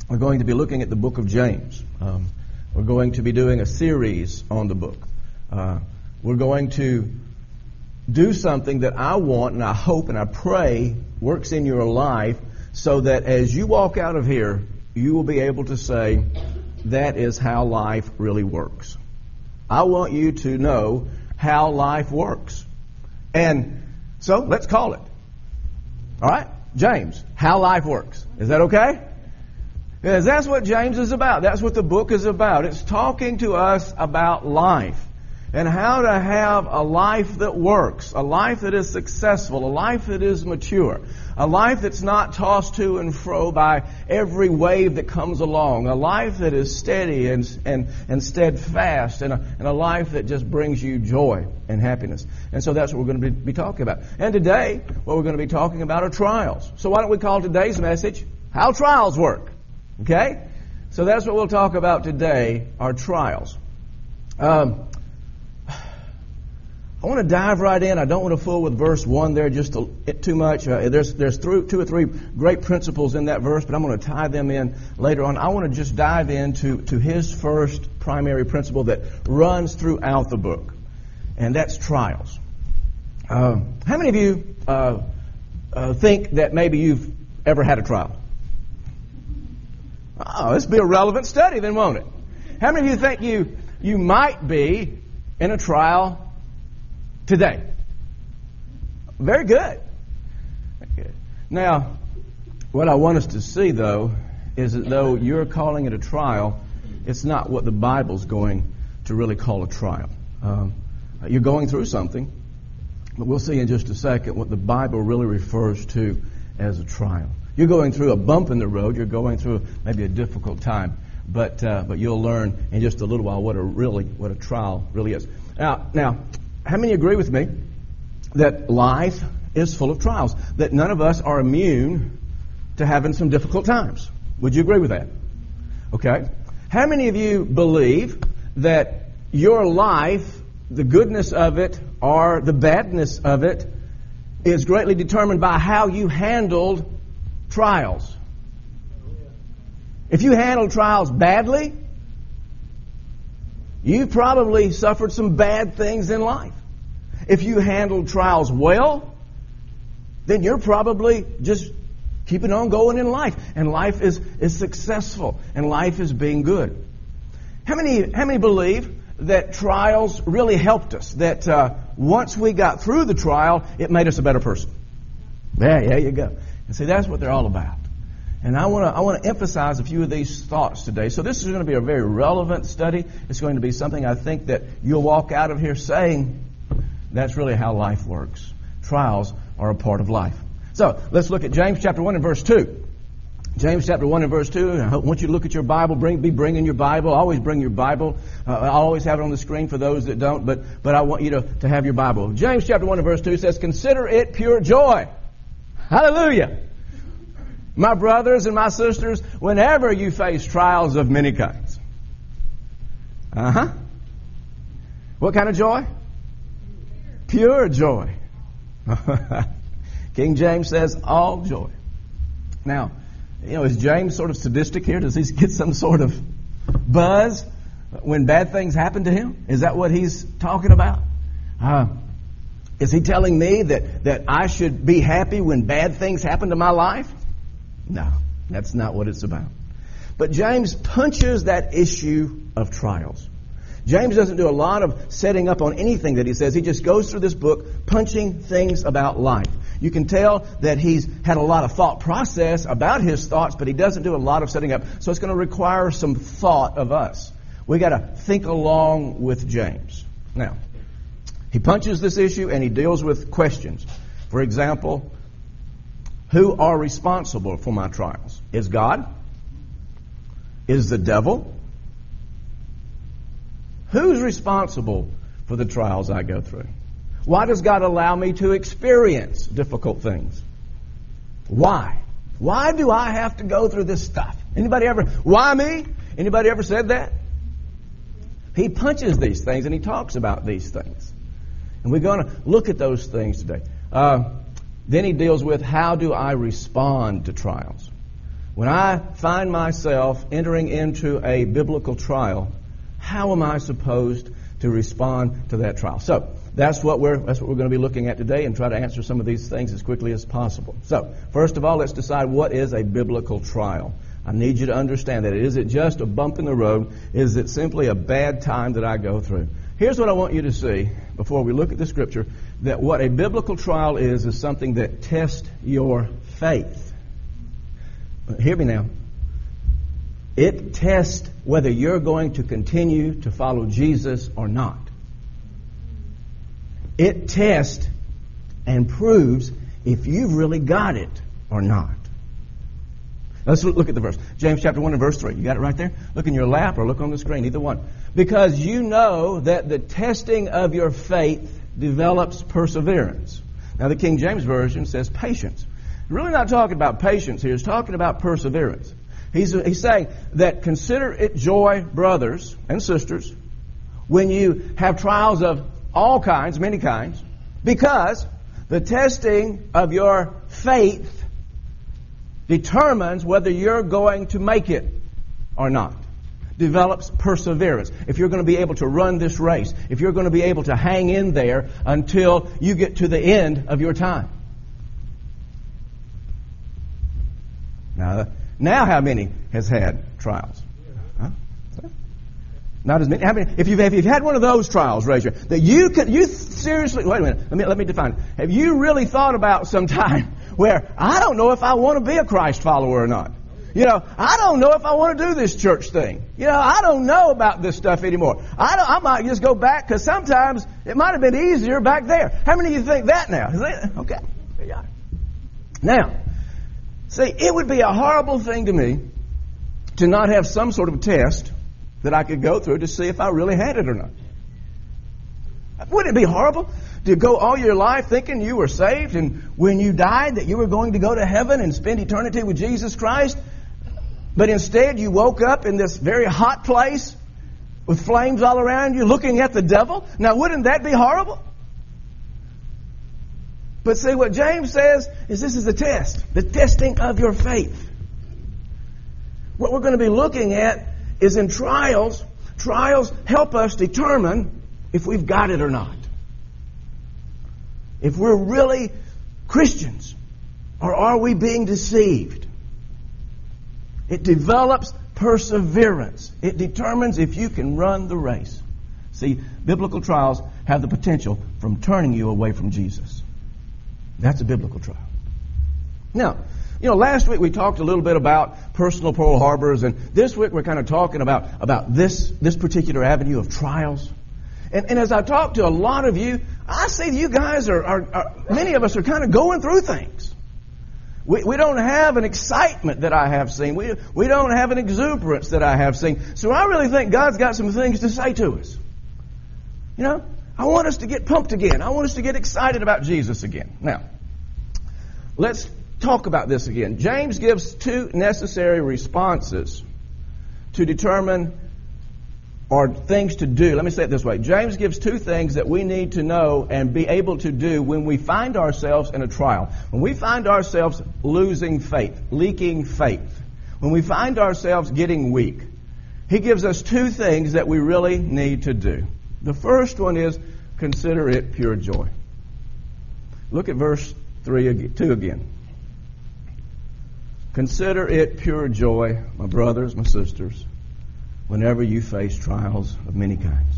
we're going to be looking at the book of James. We're going to be doing a series on the book. We're going to do something that I want and I hope and I pray works in your life so that as you walk out of here, you will be able to say, that is how life really works. I want you to know how life works. And so let's call it. All right? James, how life works. Is that okay? Because that's what James is about. That's what the book is about. It's talking to us about life and how to have a life that works, a life that is successful, a life that is mature, a life that's not tossed to and fro by every wave that comes along, a life that is steady and steadfast, and a life that just brings you joy and happiness. And so that's what we're going to be talking about. And today, what we're going to be talking about are trials. So why don't we call today's message, How Trials Work? Okay? So that's what we'll talk about today, are trials. I want to dive right in. I don't want to fool with verse 1 there just too much. There's 2 or 3 great principles in that verse, but I'm going to tie them in later on. I want to just dive into his first primary principle that runs throughout the book, and that's trials. How many of you think that maybe you've ever had a trial? Oh, this will be a relevant study then, won't it? How many of you think you might be in a trial today? Very good. Now, what I want us to see, though, is that though you're calling it a trial, it's not what the Bible's going to really call a trial. You're going through something, but we'll see in just a second what the Bible really refers to as a trial. You're going through a bump in the road. You're going through maybe a difficult time, but you'll learn in just a little while what a trial really is. Now, how many agree with me that life is full of trials? That none of us are immune to having some difficult times? Would you agree with that? Okay. How many of you believe that your life, the goodness of it or the badness of it, is greatly determined by how you handled trials? If you handled trials badly, you probably suffered some bad things in life. If you handled trials well, then you're probably just keeping on going in life. And life is successful. And life is being good. How many believe that trials really helped us? That once we got through the trial, it made us a better person? There you go. And see, that's what they're all about. And I want to emphasize a few of these thoughts today. So this is going to be a very relevant study. It's going to be something I think that you'll walk out of here saying, that's really how life works. Trials are a part of life. So let's look at James chapter 1 and verse 2. James chapter 1 and verse 2. I want you to look at your Bible. Be bringing your Bible. Always bring your Bible. I always have it on the screen for those that don't, but I want you to have your Bible. James chapter 1 and verse 2 says, consider it pure joy. Hallelujah. My brothers and my sisters, whenever you face trials of many kinds. What kind of joy? Pure joy. King James says all joy. Now, is James sort of sadistic here? Does he get some sort of buzz when bad things happen to him? Is that what he's talking about? Is he telling me that I should be happy when bad things happen to my life? No, that's not what it's about. But James punches that issue of trials. James doesn't do a lot of setting up on anything that he says. He just goes through this book punching things about life. You can tell that he's had a lot of thought process about his thoughts, but he doesn't do a lot of setting up. So it's going to require some thought of us. We got to think along with James. Now, he punches this issue and he deals with questions. For example, who are responsible for my trials? Is God? Is the devil? Who's responsible for the trials I go through? Why does God allow me to experience difficult things? Why? Why do I have to go through this stuff? Why me? Anybody ever said that? He punches these things and he talks about these things. And we're going to look at those things today. Then he deals with how do I respond to trials? When I find myself entering into a biblical trial, how am I supposed to respond to that trial? So that's what we're going to be looking at today, and try to answer some of these things as quickly as possible. So first of all, let's decide what is a biblical trial. I need you to understand that. Is it just a bump in the road? Is it simply a bad time that I go through? Here's what I want you to see before we look at the Scripture, that what a biblical trial is something that tests your faith. Hear me now. It tests whether you're going to continue to follow Jesus or not. It tests and proves if you've really got it or not. Let's look at the verse. James chapter 1 and verse 3. You got it right there? Look in your lap or look on the screen, either one. Because you know that the testing of your faith develops perseverance. Now the King James Version says patience. Really not talking about patience here. He's talking about perseverance. He's saying that consider it joy, brothers and sisters, when you have trials of all kinds, many kinds, because the testing of your faith determines whether you're going to make it or not. Develops perseverance. If you're going to be able to run this race, if you're going to be able to hang in there until you get to the end of your time. Now how many has had trials? Huh? Not as many. How many? If you've had one of those trials, raise your hand. That you seriously. Wait a minute. Let me define it. Have you really thought about some time where I don't know if I want to be a Christ follower or not? I don't know if I want to do this church thing. I don't know about this stuff anymore. I might just go back because sometimes it might have been easier back there. How many of you think that now? Okay. There you are. Now. See, it would be a horrible thing to me to not have some sort of test that I could go through to see if I really had it or not. Wouldn't it be horrible to go all your life thinking you were saved and when you died that you were going to go to heaven and spend eternity with Jesus Christ, but instead you woke up in this very hot place with flames all around you looking at the devil? Now, wouldn't that be horrible? But see, what James says is this is the test, the testing of your faith. What we're going to be looking at is in trials. Trials help us determine if we've got it or not. If we're really Christians, or are we being deceived? It develops perseverance. It determines if you can run the race. See, biblical trials have the potential from turning you away from Jesus. That's a biblical trial. Now, last week we talked a little bit about personal Pearl Harbors, and this week we're kind of talking about this particular avenue of trials. And as I talk to a lot of you, I see you guys are many of us are kind of going through things. We don't have an excitement that I have seen. We don't have an exuberance that I have seen. So I really think God's got some things to say to us. I want us to get pumped again. I want us to get excited about Jesus again. Now, let's talk about this again. James gives two necessary responses to determine or things to do. Let me say it this way. James gives two things that we need to know and be able to do when we find ourselves in a trial. When we find ourselves losing faith, leaking faith. When we find ourselves getting weak. He gives us two things that we really need to do. The first one is consider it pure joy. Look at verse 2 again. Consider it pure joy, my brothers, my sisters, whenever you face trials of many kinds.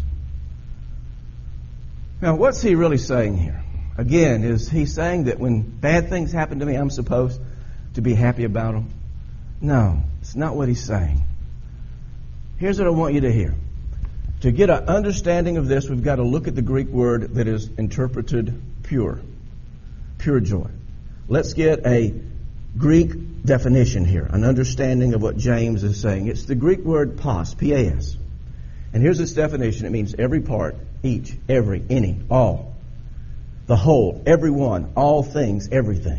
Now, what's he really saying here? Again, is he saying that when bad things happen to me, I'm supposed to be happy about them? No, it's not what he's saying. Here's what I want you to hear. To get an understanding of this, we've got to look at the Greek word that is interpreted pure. Pure joy. Let's get a Greek definition here, an understanding of what James is saying. It's the Greek word pas, P-A-S. And here's its definition. It means every part, each, every, any, all. The whole, every one, all things, everything.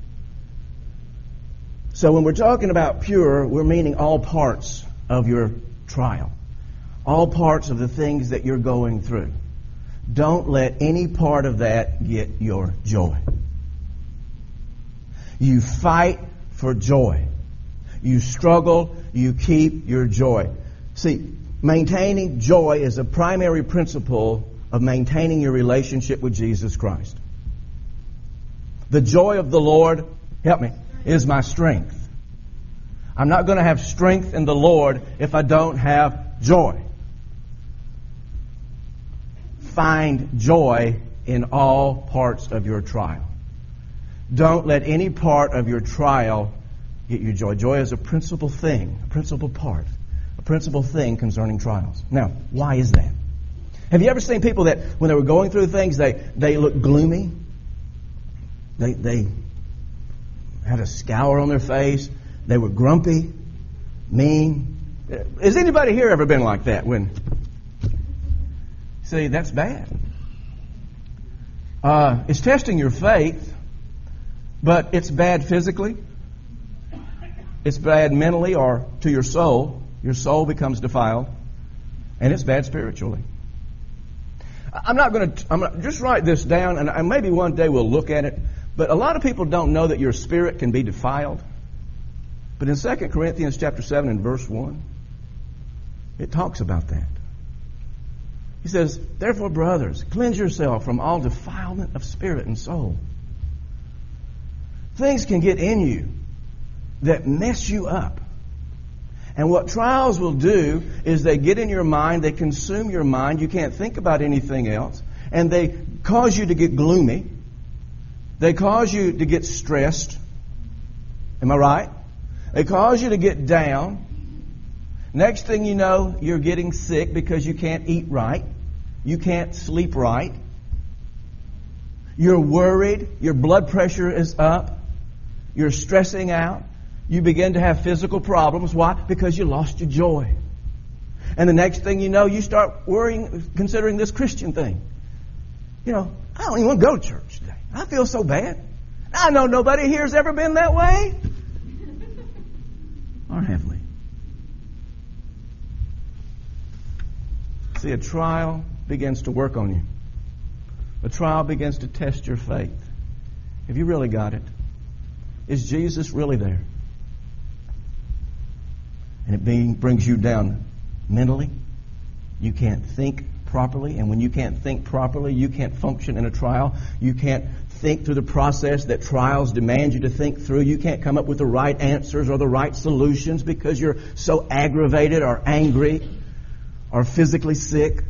So when we're talking about pure, we're meaning all parts of your trial. All parts of the things that you're going through. Don't let any part of that get your joy. You fight for joy. you struggle, you keep your joy. See, maintaining joy is a primary principle of maintaining your relationship with Jesus Christ. The joy of the Lord, help me, is my strength. I'm not going to have strength in the Lord if I don't have joy. Find joy in all parts of your trial. Don't let any part of your trial get your joy. Joy is a principal thing, a principal part, a principal thing concerning trials. Now, why is that? Have you ever seen people that when they were going through things, they looked gloomy? They had a scour on their face. They were grumpy, mean. Has anybody here ever been like that? See, that's bad. It's testing your faith, but it's bad physically. It's bad mentally or to your soul. Your soul becomes defiled. And it's bad spiritually. I'm gonna just write this down, and maybe one day we'll look at it. But a lot of people don't know that your spirit can be defiled. But in 2 Corinthians chapter 7 and verse 1, it talks about that. He says, "Therefore, brothers, cleanse yourself from all defilement of spirit and soul." Things can get in you that mess you up. And what trials will do is they get in your mind, they consume your mind, you can't think about anything else, and they cause you to get gloomy. They cause you to get stressed. Am I right? They cause you to get down. Next thing you know, you're getting sick because you can't eat right. You can't sleep right. You're worried. Your blood pressure is up. You're stressing out. You begin to have physical problems. Why? Because you lost your joy. And the next thing you know, you start worrying, considering this Christian thing. I don't even want to go to church today. I feel so bad. I know nobody here has ever been that way. Or have we? See, a trial begins to work on you. A trial begins to test your faith. Have you really got it? Is Jesus really there? And it brings you down mentally. You can't think properly. And when you can't think properly, you can't function in a trial. You can't think through the process that trials demand you to think through. You can't come up with the right answers or the right solutions because you're so aggravated or angry or physically sick.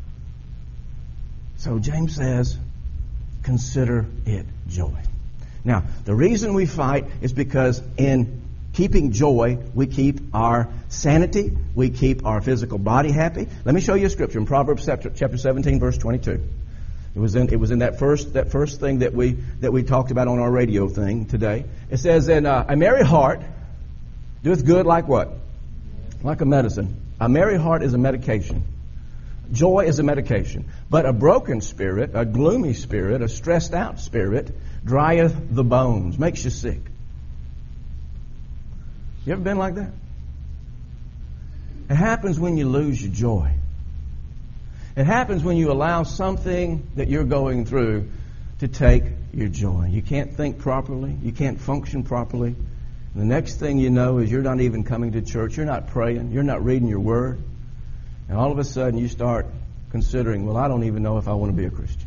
So James says, consider it joy. Now, the reason we fight is because in keeping joy, we keep our sanity, we keep our physical body happy. Let me show you a scripture in Proverbs chapter 17, verse 22. It was in that first thing that we talked about on our radio thing today. It says, "And a merry heart doeth good like what? Like a medicine. A merry heart is a medication. Joy is a medication. But a broken spirit, a gloomy spirit, a stressed out spirit, drieth the bones," makes you sick. You ever been like that? It happens when you lose your joy. It happens when you allow something that you're going through to take your joy. You can't think properly. You can't function properly. And the next thing you know is you're not even coming to church. You're not praying. You're not reading your word. And all of a sudden you start considering, well, I don't even know if I want to be a Christian.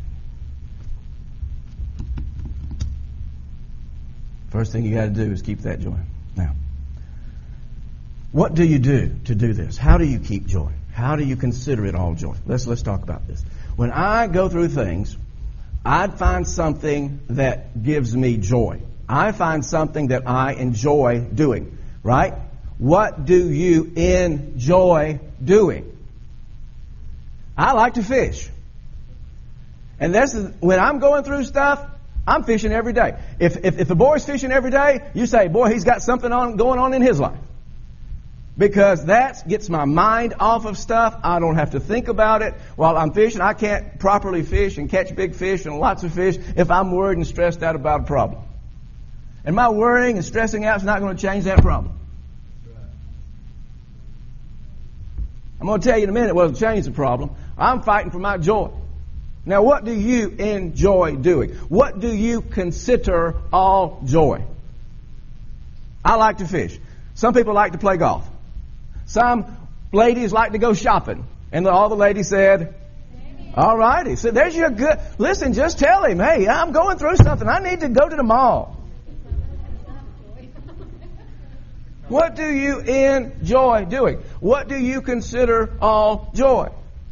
First thing you got to do is keep that joy. Now, what do you do to do this? How do you keep joy? How do you consider it all joy? Let's talk about this. When I go through things, I find something that gives me joy. I find something that I enjoy doing, right? What do you enjoy doing? I like to fish. And when I'm going through stuff, I'm fishing every day. If the boy's fishing every day, you say, boy, he's got something going on in his life. Because that gets my mind off of stuff. I don't have to think about it while I'm fishing. I can't properly fish and catch big fish and lots of fish if I'm worried and stressed out about a problem. And my worrying and stressing out is not going to change that problem. I'm going to tell you in a minute what will change the problem. I'm fighting for my joy. Now, what do you enjoy doing? What do you consider all joy? I like to fish. Some people like to play golf. Some ladies like to go shopping. And all the ladies said, all righty. So there's your good. Listen, just tell him, hey, I'm going through something. I need to go to the mall. What do you enjoy doing? What do you consider all joy?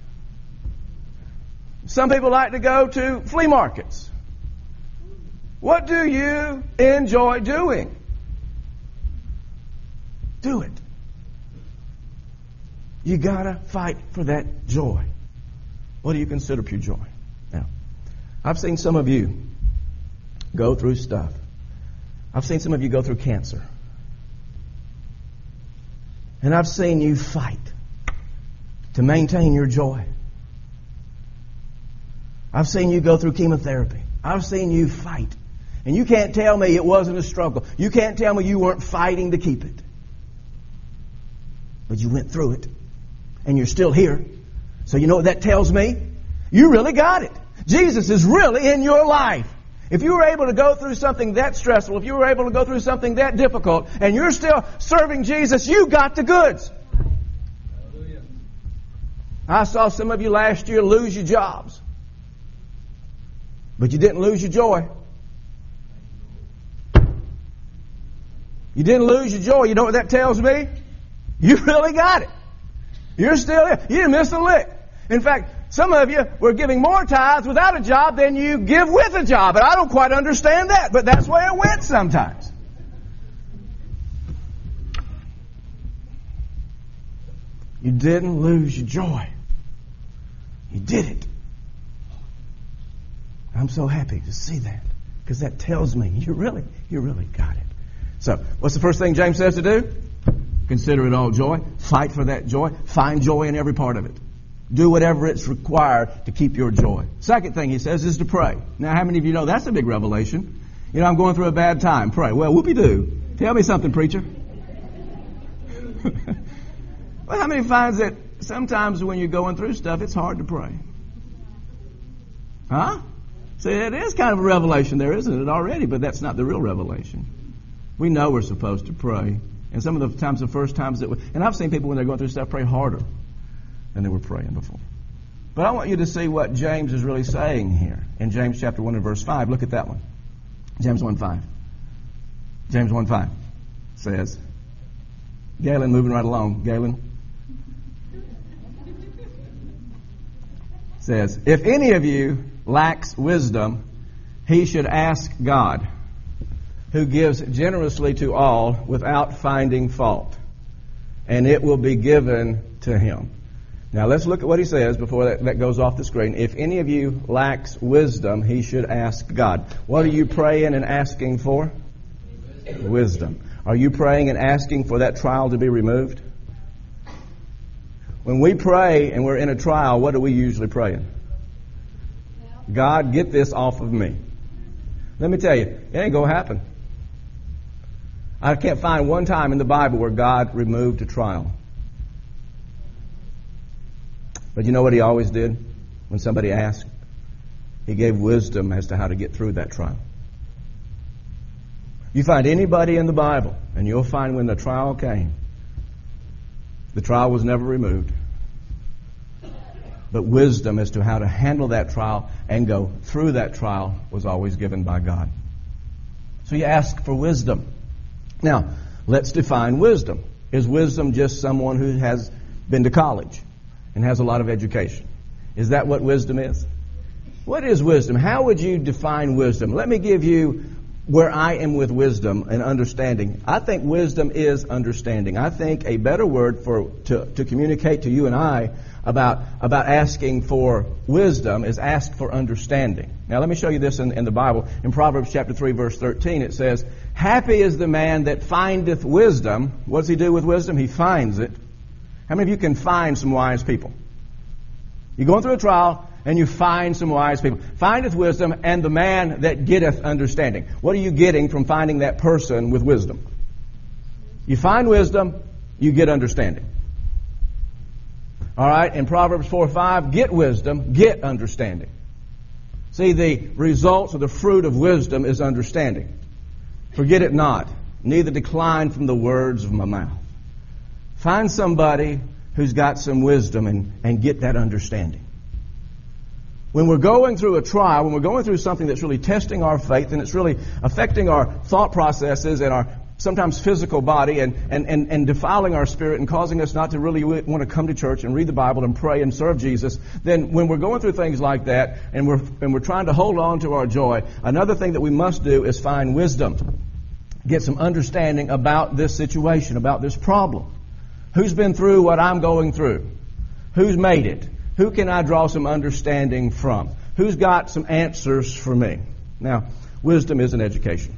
Some people like to go to flea markets. What do you enjoy doing? Do it. You gotta fight for that joy. What do you consider pure joy? Now, I've seen some of you go through stuff. I've seen some of you go through cancer. And I've seen you fight to maintain your joy. I've seen you go through chemotherapy. I've seen you fight. And you can't tell me it wasn't a struggle. You can't tell me you weren't fighting to keep it. But you went through it. And you're still here. So you know what that tells me? You really got it. Jesus is really in your life. If you were able to go through something that stressful, if you were able to go through something that difficult, and you're still serving Jesus, you got the goods. Hallelujah. I saw some of you last year lose your jobs. But you didn't lose your joy. You didn't lose your joy. You know what that tells me? You really got it. You're still here. You didn't miss a lick. In fact, some of you were giving more tithes without a job than you give with a job. And I don't quite understand that, but that's where it went sometimes. You didn't lose your joy. You did it. I'm so happy to see that, because that tells me you really got it. So, what's the first thing James says to do? Consider it all joy. Fight for that joy. Find joy in every part of it. Do whatever it's required to keep your joy. Second thing he says is to pray. Now, how many of you know that's a big revelation? You know, I'm going through a bad time. Pray. Well, whoopie-doo. Tell me something, preacher. Well, how many finds that sometimes when you're going through stuff, it's hard to pray? Huh? See, it is kind of a revelation there, isn't it, already? But that's not the real revelation. We know we're supposed to pray. And some of the times, the first times that and I've seen people when they're going through stuff pray harder than they were praying before. But I want you to see what James is really saying here. In James chapter 1 and verse 5, look at that one. James 1:5. James 1:5 says, Galen, moving right along, Galen. Says, if any of you lacks wisdom, he should ask God, who gives generously to all without finding fault, and it will be given to him. Now let's look at what he says before that goes off the screen. If any of you lacks wisdom, he should ask God. What are you praying and asking for? Wisdom. Are you praying and asking for that trial to be removed? When we pray and we're in a trial, what are we usually praying? God, get this off of me. Let me tell you, it ain't going to happen. I can't find one time in the Bible where God removed a trial. But you know what he always did when somebody asked? He gave wisdom as to how to get through that trial. You find anybody in the Bible, and you'll find when the trial came, the trial was never removed. But wisdom as to how to handle that trial and go through that trial was always given by God. So you ask for wisdom. Now, let's define wisdom. Is wisdom just someone who has been to college and has a lot of education? Is that what wisdom is? What is wisdom? How would you define wisdom? Let me give you where I am with wisdom and understanding. I think wisdom is understanding. I think a better word to communicate to you and I about asking for wisdom is ask for understanding. Now let me show you this in the Bible. In Proverbs chapter 3 verse 13 it says, happy is the man that findeth wisdom. What does he do with wisdom? He finds it. How many of you can find some wise people? You're going through a trial and you find some wise people. Findeth wisdom, and the man that getteth understanding. What are you getting from finding that person with wisdom? You find wisdom, you get understanding. All right, in Proverbs 4:5, get wisdom, get understanding. See, the results or the fruit of wisdom is understanding. Forget it not. neither decline from the words of my mouth. Find somebody who's got some wisdom and get that understanding. When we're going through a trial, when we're going through something that's really testing our faith and it's really affecting our thought processes and our sometimes physical body and defiling our spirit and causing us not to really want to come to church and read the Bible and pray and serve Jesus, then when we're going through things like that and we're trying to hold on to our joy, another thing that we must do is find wisdom. Get some understanding about this situation, about this problem. Who's been through what I'm going through? Who's made it? Who can I draw some understanding from? Who's got some answers for me? Now, wisdom is an education.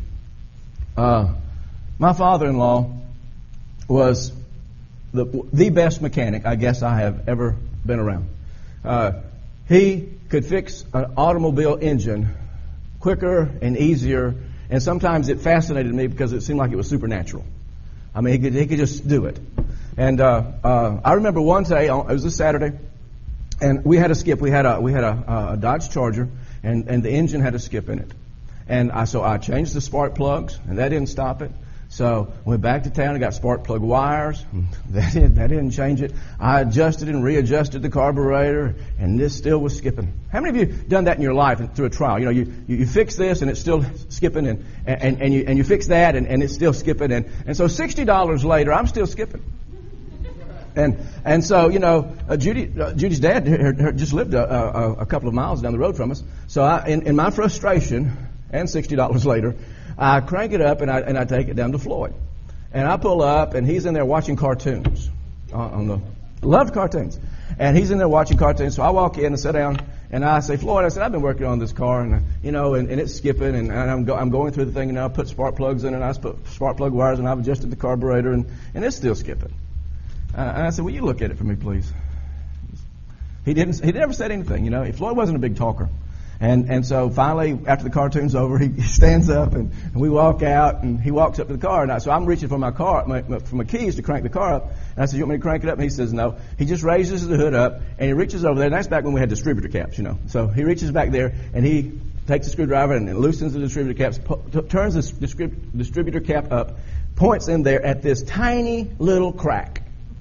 My father-in-law was the best mechanic I guess I have ever been around. He could fix an automobile engine quicker and easier, and sometimes it fascinated me because it seemed like it was supernatural. I mean, he could just do it. And I remember one day, it was a Saturday, and we had a skip. We had a Dodge Charger, and the engine had a skip in it. And so I changed the spark plugs, and that didn't stop it. So went back to town and got spark plug wires. That didn't change it. I adjusted and readjusted the carburetor, and this still was skipping. How many of you done that in your life through a trial? You know, you fix this and it's still skipping, and you fix that and it's still skipping, and so $60 later I'm still skipping. And so, you know, Judy's dad just lived a couple of miles down the road from us. So in my frustration, and $60 later, I crank it up and I take it down to Floyd. And I pull up and he's in there watching cartoons. Loved cartoons. And he's in there watching cartoons. So I walk in and sit down and I say, Floyd, I said, I've been working on this car and it's skipping and I'm going through the thing and I put spark plugs in and I put spark plug wires and I've adjusted the carburetor and it's still skipping. And I said, will you look at it for me, please? He never said anything, you know. Floyd wasn't a big talker. And so finally, after the cartoon's over, he stands up and we walk out and he walks up to the car. And so I'm reaching for for my keys to crank the car up. And I said, you want me to crank it up? And he says, no. He just raises the hood up and he reaches over there. And that's back when we had distributor caps, you know. So he reaches back there and he takes the screwdriver and loosens the distributor caps, turns the distributor cap up, points in there at this tiny little crack.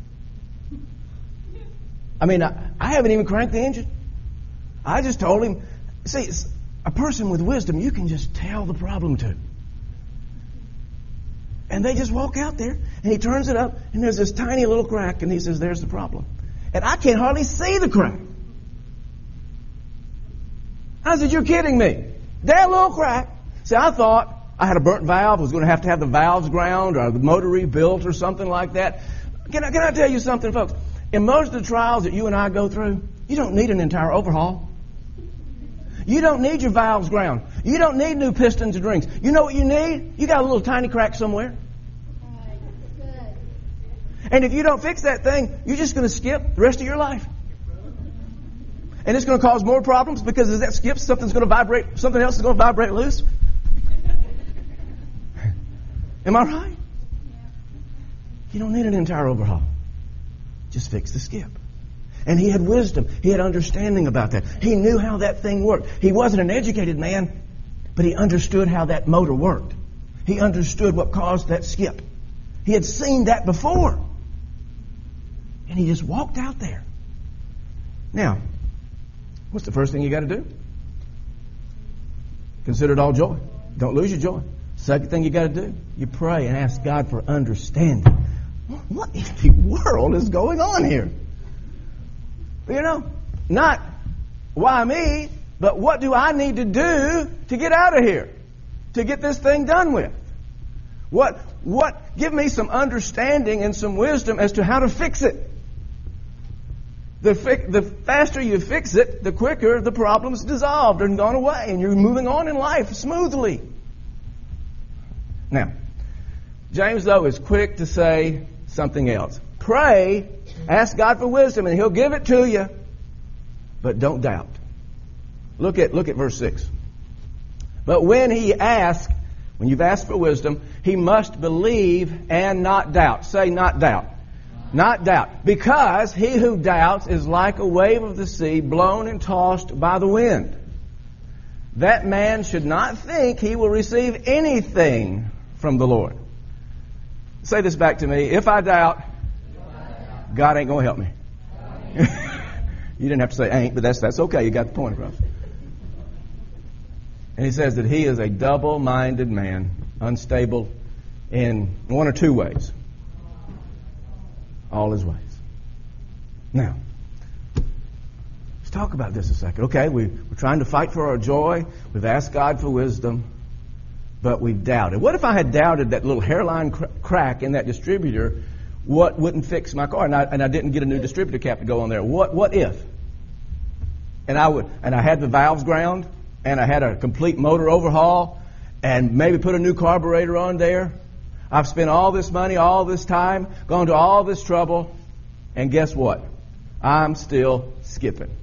I mean, I haven't even cranked the engine. I just told him, see, a person with wisdom, you can just tell the problem to. And they just walk out there, and he turns it up, and there's this tiny little crack, and he says, there's the problem. And I can't hardly see the crack. I said, you're kidding me. That little crack. See, I thought I had a burnt valve, was going to have the valves ground, or the motor rebuilt, or something like that. Can I tell you something, folks? In most of the trials that you and I go through, you don't need an entire overhaul. You don't need your valves ground. You don't need new pistons and rings. You know what you need? You got a little tiny crack somewhere. And if you don't fix that thing, you're just going to skip the rest of your life. And it's going to cause more problems because as that skips, something else is going to vibrate loose. Am I right? You don't need an entire overhaul. Just fix the skip. And he had wisdom. He had understanding about that. He knew how that thing worked. He wasn't an educated man, but he understood how that motor worked. He understood what caused that skip. He had seen that before. And he just walked out there. Now, what's the first thing you got to do? Consider it all joy. Don't lose your joy. Second thing you got to do, you pray and ask God for understanding. What in the world is going on here? You know, not why me, but what do I need to do to get out of here? To get this thing done with? Give me some understanding and some wisdom as to how to fix it. The faster you fix it, the quicker the problem's dissolved and gone away, and you're moving on in life smoothly. Now, James, though, is quick to say something else. Pray, ask God for wisdom, and He'll give it to you. But don't doubt. Look at verse 6. But when you've asked for wisdom, he must believe and not doubt. Say not doubt. Not doubt. Because he who doubts is like a wave of the sea blown and tossed by the wind. That man should not think he will receive anything from the Lord. Say this back to me. If I doubt, God ain't going to help me. You didn't have to say ain't, but that's okay. You got the point across. And he says that he is a double-minded man, unstable in one or two ways. All his ways. Now, let's talk about this a second. Okay, we're trying to fight for our joy. We've asked God for wisdom, but we've doubted. What if I had doubted that little hairline crack in that distributor, what wouldn't fix my car? And I didn't get a new distributor cap to go on there. What if? And I had the valves ground, and I had a complete motor overhaul, and maybe put a new carburetor on there. I've spent all this money, all this time, gone to all this trouble, and guess what? I'm still skipping.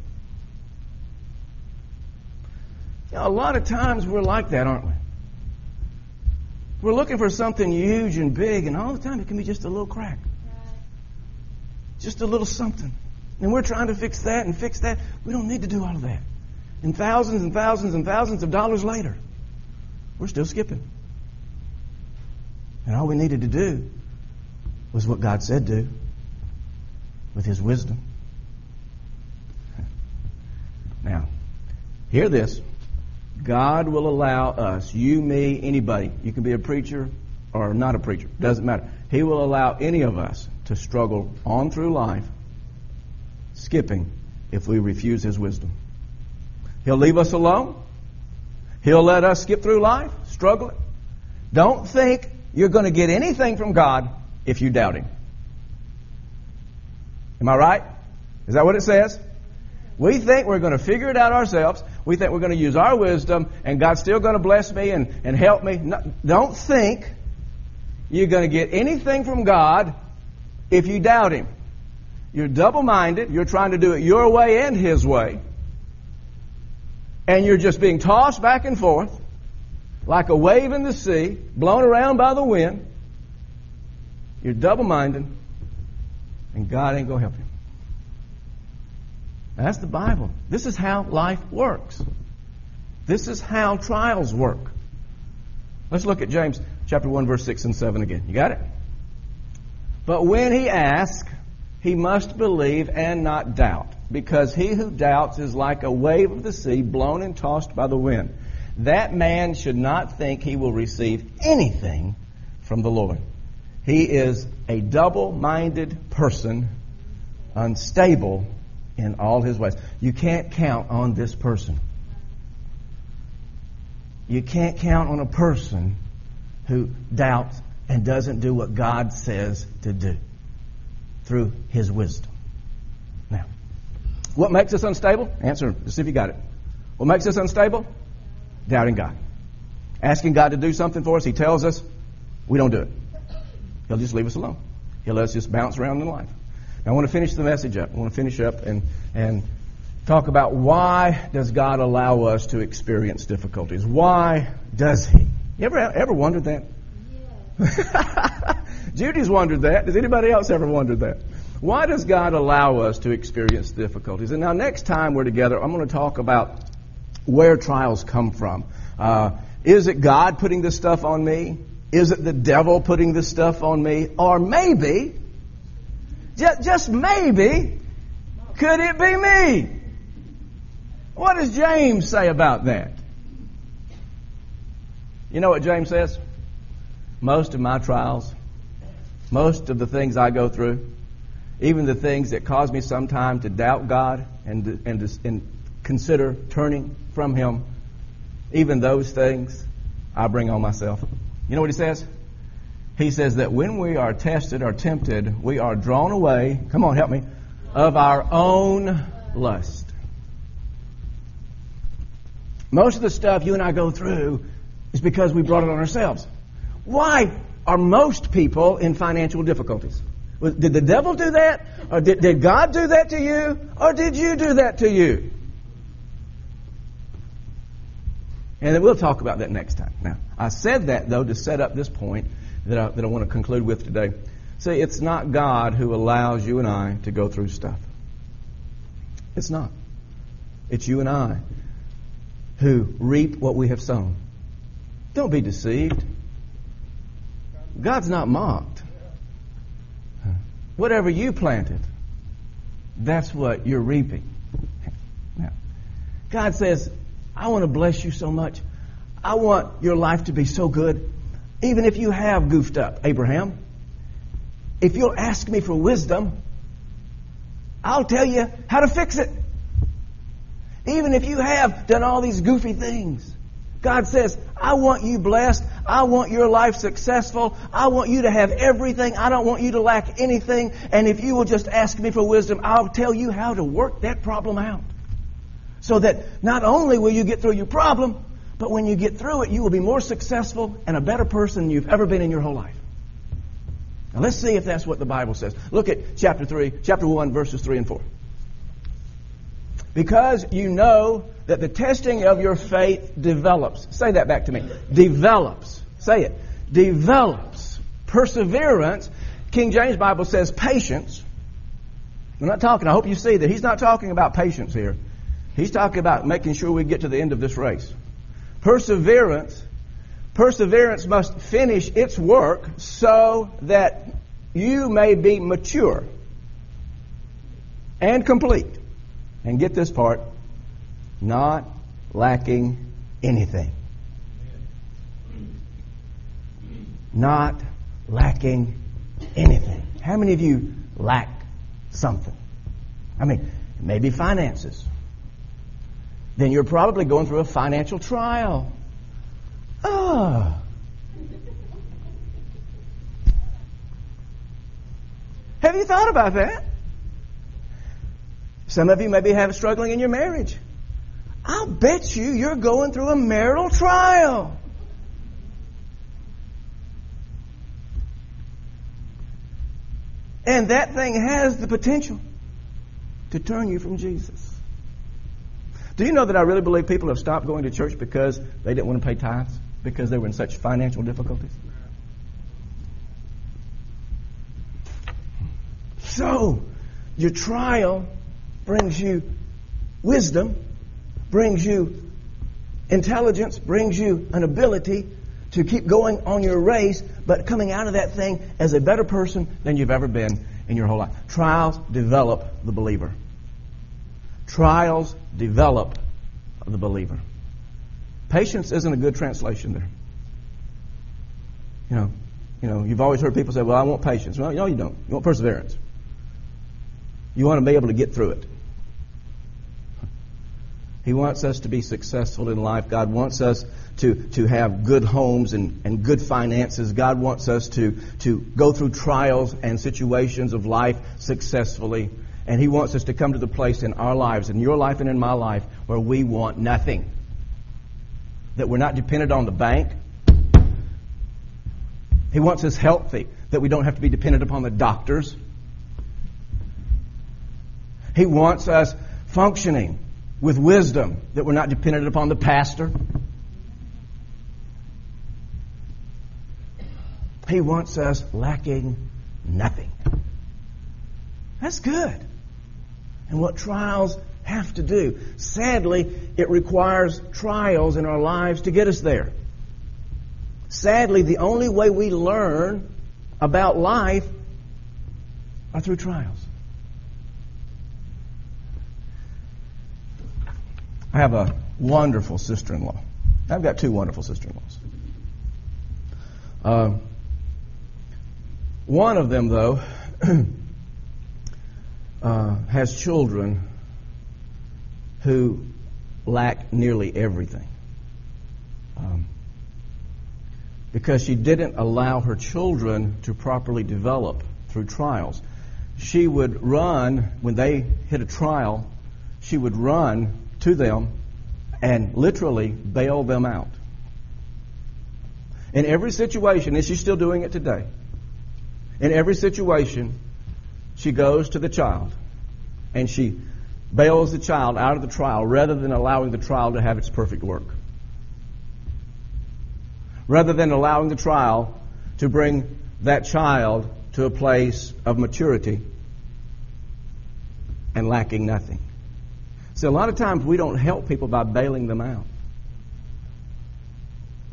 You know, a lot of times we're like that, aren't we? We're looking for something huge and big, and all the time it can be just a little crack. Just a little something. And we're trying to fix that and fix that. We don't need to do all of that. And thousands and thousands and thousands of dollars later, we're still skipping. And all we needed to do was what God said do with His wisdom. Now, hear this. God will allow us, you, me, anybody, you can be a preacher or not a preacher, doesn't matter. He will allow any of us to struggle on through life, skipping, if we refuse His wisdom. He'll leave us alone. He'll let us skip through life, struggling. Don't think you're going to get anything from God if you doubt Him. Am I right? Is that what it says? We think we're going to figure it out ourselves. We think we're going to use our wisdom, and God's still going to bless me and help me. No, don't think you're going to get anything from God if you doubt Him. You're double-minded. You're trying to do it your way and His way. And you're just being tossed back and forth like a wave in the sea, blown around by the wind. You're double-minded, and God ain't going to help you. That's the Bible. This is how life works. This is how trials work. Let's look at James chapter 1, verse 6 and 7 again. You got it? But when he asks, he must believe and not doubt, because he who doubts is like a wave of the sea, blown and tossed by the wind. That man should not think he will receive anything from the Lord. He is a double-minded person, unstable in all his ways. You can't count on this person. You can't count on a person who doubts and doesn't do what God says to do through His wisdom. Now, what makes us unstable? Answer, see if you got it. What makes us unstable? Doubting God. Asking God to do something for us, He tells us, we don't do it. He'll just leave us alone. He'll let us just bounce around in life. Now, I want to finish the message up. I want to finish up and talk about why does God allow us to experience difficulties? Why does He? You ever wondered that? Yeah. Judy's wondered that. Does anybody else ever wondered that? Why does God allow us to experience difficulties? And now next time we're together, I'm going to talk about where trials come from. Is it God putting this stuff on me? Is it the devil putting this stuff on me? Or maybe, just maybe, could it be me? What does James say about that? You know what James says? Most of my trials, most of the things I go through, even the things that cause me sometimes to doubt God and consider turning from Him, even those things I bring on myself. You know what he says? He says that when we are tested or tempted, we are drawn away, come on, help me, of our own lust. Most of the stuff you and I go through is because we brought it on ourselves. Why are most people in financial difficulties? Did the devil do that? Or did God do that to you? Or did you do that to you? And then we'll talk about that next time. Now, I said that, though, to set up this point that I want to conclude with today. See, it's not God who allows you and I to go through stuff. It's not. It's you and I who reap what we have sown. Don't be deceived. God's not mocked. whatever you planted, that's what you're reaping. Now, God says, I want to bless you so much. I want your life to be so good. Even if you have goofed up, Abraham, if you'll ask me for wisdom, I'll tell you how to fix it. Even if you have done all these goofy things, God says, I want you blessed. I want your life successful. I want you to have everything. I don't want you to lack anything. And if you will just ask me for wisdom, I'll tell you how to work that problem out. So that not only will you get through your problem, but when you get through it, you will be more successful and a better person than you've ever been in your whole life. Now let's see if that's what the Bible says. Look at chapter 1, verses 3 and 4. Because you know that the testing of your faith develops. Say that back to me. Develops. Say it. Develops. Perseverance. King James Bible says patience. We're not talking, I hope you see that he's not talking about patience here. He's talking about making sure we get to the end of this race. Perseverance must finish its work so that you may be mature and complete. And get this part, not lacking anything. Not lacking anything. How many of you lack something? I mean, maybe finances. Then you're probably going through a financial trial. Oh. Have you thought about that? Some of you may be struggling in your marriage. I'll bet you're going through a marital trial. And that thing has the potential to turn you from Jesus. Do you know that I really believe people have stopped going to church because they didn't want to pay tithes? Because they were in such financial difficulties? So, your trial brings you wisdom, brings you intelligence, brings you an ability to keep going on your race, but coming out of that thing as a better person than you've ever been in your whole life. Trials develop the believer. Trials develop the believer. Patience isn't a good translation there. You know, you've always heard people say, well, I want patience. Well, no, you don't. You want perseverance. You want to be able to get through it. He wants us to be successful in life. God wants us to have good homes and good finances. God wants us to go through trials and situations of life successfully. And He wants us to come to the place in our lives, in your life and in my life, where we want nothing. That we're not dependent on the bank. He wants us healthy, that we don't have to be dependent upon the doctors. He wants us functioning with wisdom, that we're not dependent upon the pastor. He wants us lacking nothing. That's good. And what trials have to do. Sadly, it requires trials in our lives to get us there. Sadly, the only way we learn about life are through trials. I have a wonderful sister-in-law. I've got two wonderful sister-in-laws. One of them, though, has children who lack nearly everything. Because she didn't allow her children to properly develop through trials. She would run, when they hit a trial, she would run to them and literally bail them out. In every situation, and she's still doing it today, in every situation, she goes to the child and she bails the child out of the trial rather than allowing the trial to have its perfect work. Rather than allowing the trial to bring that child to a place of maturity and lacking nothing. See, a lot of times we don't help people by bailing them out.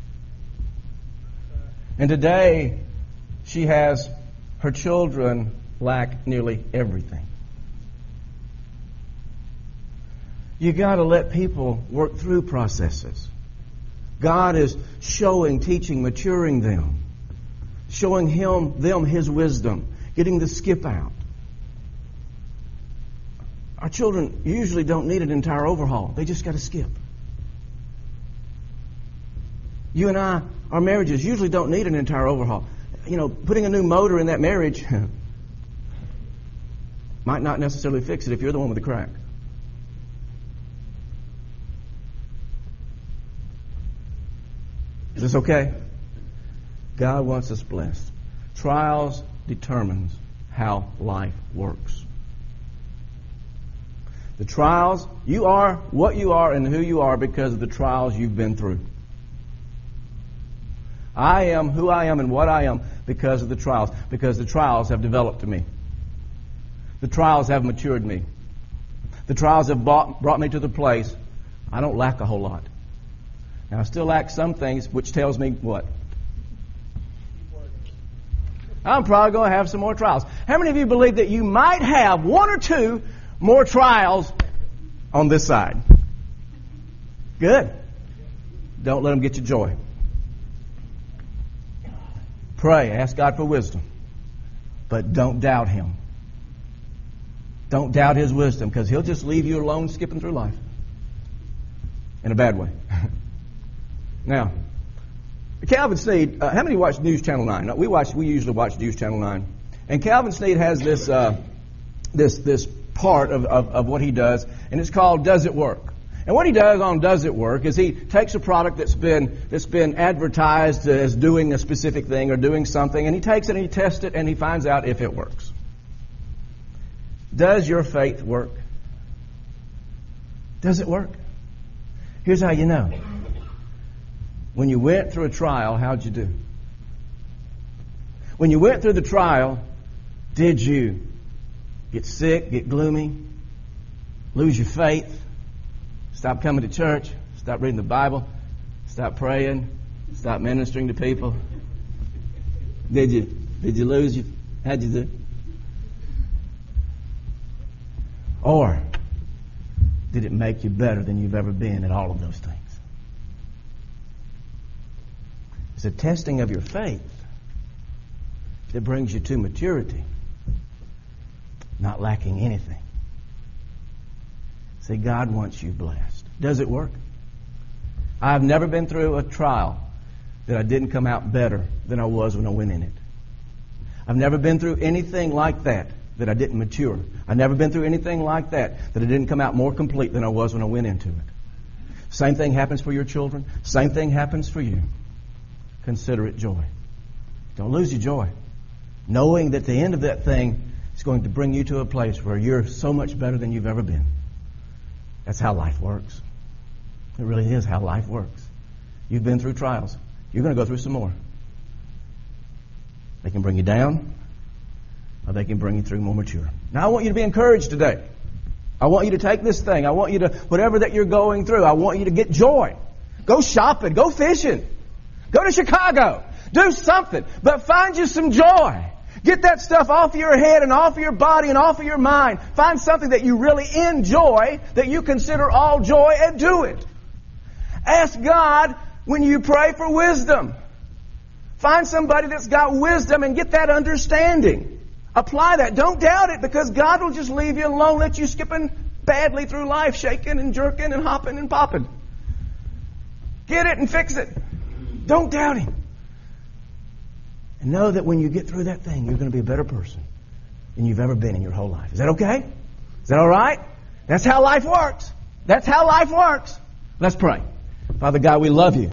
And today, she has her children lack nearly everything. You got to let people work through processes. God is showing, teaching, maturing them, showing them His wisdom, getting the skip out. Our children usually don't need an entire overhaul. They just got to skip. You and I, our marriages usually don't need an entire overhaul. You know, putting a new motor in that marriage might not necessarily fix it if you're the one with the crack. Is this okay? God wants us blessed. Trials determines how life works. The trials, you are what you are and who you are because of the trials you've been through. I am who I am and what I am because of the trials. Because the trials have developed me. The trials have matured me. The trials have brought me to the place I don't lack a whole lot. Now I still lack some things, which tells me what? I'm probably going to have some more trials. How many of you believe that you might have one or two more trials on this side? Good. Don't let them get your joy. Pray, ask God for wisdom. But don't doubt Him. Don't doubt His wisdom, because He'll just leave you alone skipping through life. In a bad way. Now, Calvin Sneed, how many watch News Channel 9? We usually watch News Channel 9. And Calvin Sneed has this part of what he does, and it's called Does It Work? And what he does on Does It Work is he takes a product that's been advertised as doing a specific thing or doing something, and he takes it and he tests it and he finds out if it works. Does your faith work? Does it work? Here's how you know. When you went through a trial, how'd you do? When you went through the trial, did you get sick, get gloomy, lose your faith, stop coming to church, stop reading the Bible, stop praying, stop ministering to people? Did you lose your... How'd you do? Or did it make you better than you've ever been at all of those things? It's a testing of your faith that brings you to maturity, not lacking anything. See, God wants you blessed. Does it work? I've never been through a trial that I didn't come out better than I was when I went in it. I've never been through anything like that I didn't mature. I've never been through anything like that I didn't come out more complete than I was when I went into it. Same thing happens for your children. Same thing happens for you. Consider it joy. Don't lose your joy. Knowing that the end of that thing is going to bring you to a place where you're so much better than you've ever been. That's how life works. It really is how life works. You've been through trials. You're going to go through some more. They can bring you down, or they can bring you through more mature. Now I want you to be encouraged today. I want you to take this thing. I want you to, whatever that you're going through, I want you to get joy. Go shopping. Go fishing. Go to Chicago. Do something. But find you some joy. Get that stuff off your head and off your body and off of your mind. Find something that you really enjoy, that you consider all joy, and do it. Ask God when you pray for wisdom. Find somebody that's got wisdom and get that understanding. Apply that. Don't doubt it, because God will just leave you alone, let you skipping badly through life, shaking and jerking and hopping and popping. Get it and fix it. Don't doubt Him. And know that when you get through that thing, you're going to be a better person than you've ever been in your whole life. Is that okay? Is that all right? That's how life works. That's how life works. Let's pray. Father God, we love You.